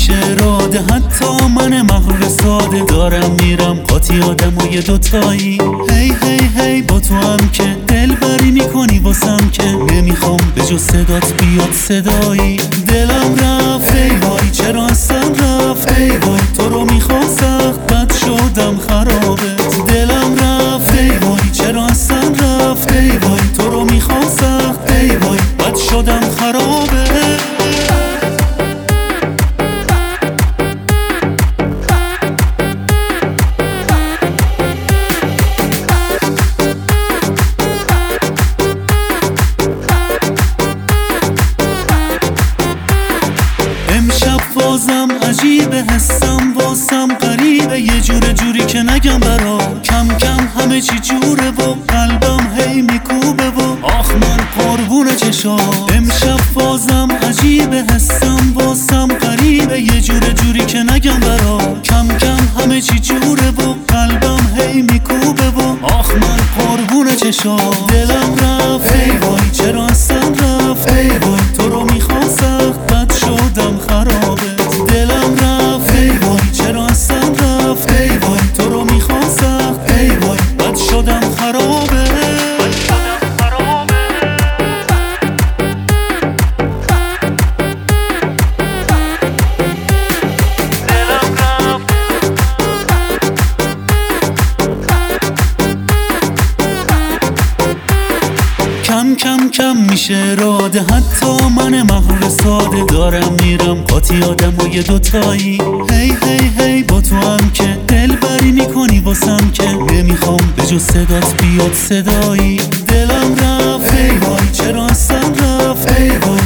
میشه اراده، حتی من مغرور ساده دارم میرم قاطی آدم و یه دوتایی. هی هی هی با تو هم که دل بری میکنی واسم که نمیخوام به جز صدات بیاد صدایی. دلم رفت ای وای چرا اصلا رفت، ای وای تو رو میخوام سخت بد شدم خرابت. دلم رفت ای وای چرا اصلا رفت، ای وای تو رو میخوام سخت، ای وای بد شدم خرابت. بازم عجیبه حسم واسم غریبه، یه جوری که نگم برا. کم کم همه چی جوره و قلبم هی میکوبه و آخ من قربون چشام. امشب بازم عجیبه حسم واسم غریبه، یه جوری که نگم برا. کم کم همه چی جوره و قلبم هی میکوبه و آخ من قربون چشام. دلم رفت ای وای چرا اصلا رفت، ای وای تو رو میخوام سخت بد شدم خرابه. دلم رفت ای وای چرا اصلا رفت، ای وای تو رو میخوام سخت، ای وای بد شدم خرابه. کم کم کم میشه اراده، حتی من مغرور ساده دارم میرم قاطی آدم و یه دوتایی. هی هی هی با تو هم که دل بری میکنی واسم که نمیخوام به جز صدات بیاد صدایی. دلم رفت ای وای چرا اصلا رفت، ای وای